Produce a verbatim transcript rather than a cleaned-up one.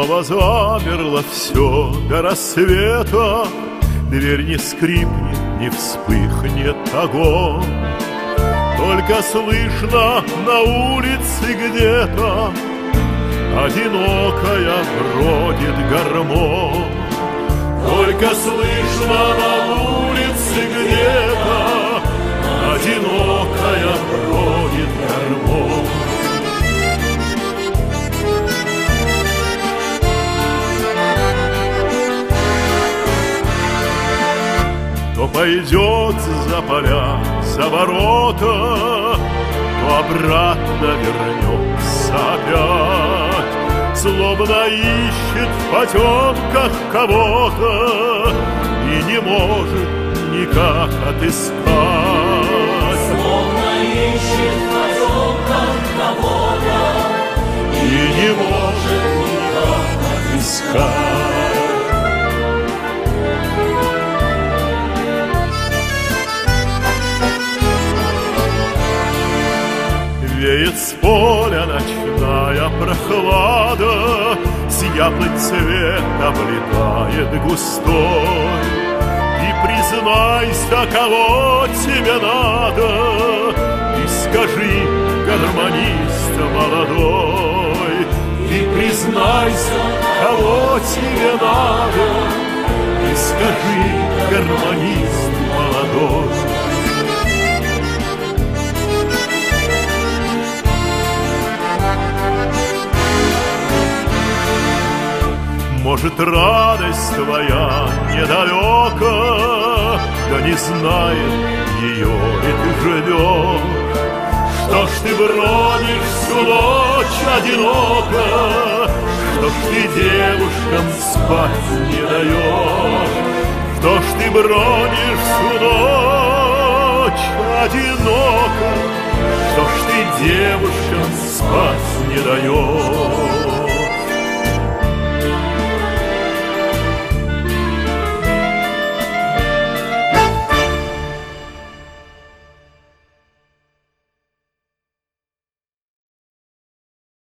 Снова замерло все до рассвета, дверь не скрипнет, не вспыхнет огонь. Только слышно на улице где-то одинокая бродит гармонь. Только слышно на улице где-то одинокая бродит гармонь. То пойдет за поля, за ворота, то обратно вернется опять, словно ищет в потемках кого-то и не может никак отыскать. Словно ищет в потемках кого-то и не может никак отыскать. Веет с поля ночная прохлада, с яблонь цвет облетает густой. И признайся, кого тебе надо, и скажи, гармонист молодой. И признайся, кого тебе надо, и скажи, гармонист молодой. Может, радость твоя недалека, да не знает ее и ты ждешь. Что ж ты бронишь всю ночь одиноко, что ж ты девушкам спать не даешь? Что ж ты бронишь всю ночь одиноко, что ж ты девушкам спать не даешь?